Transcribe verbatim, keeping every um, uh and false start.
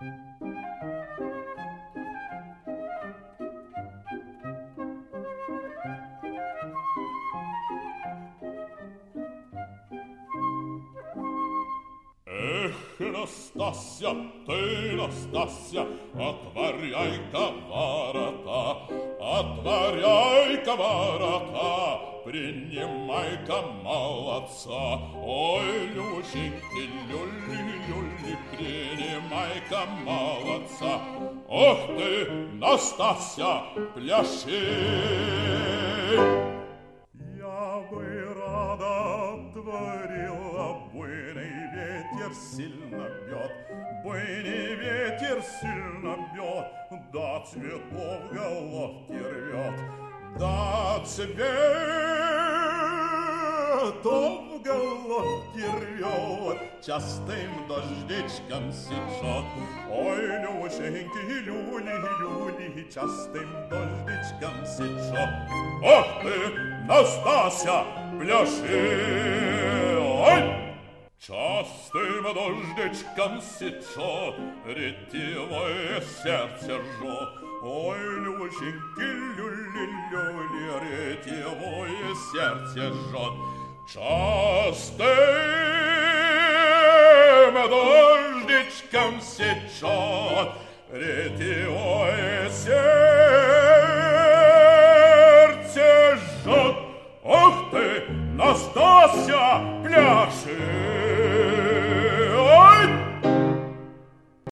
Эх, Настасья, ты, Настасья, отворяй-ка ворота, отворяй-ка ворота, принимай-ка молодца. Ой, Люсеньки, люли-люли, принимай-ка молодца. Ох ты, Настасья, пляши! Я бы рада отворила, буйный ветер сильно бьет, буйный ветер сильно бьет, до цветов головки рвет, до цветов головки рвет, частым дождичком сечет. Ой, Люсеньки, люли, люли, частым дождичком сечет. Ох ты, Настасья, пляши! Ой! Частым дождичком сечет, ретивое сердце жжет. Ой, Люсеньки, люли-люли, ретивое сердце жжет. Частым дождичком сечет, ретивое сердце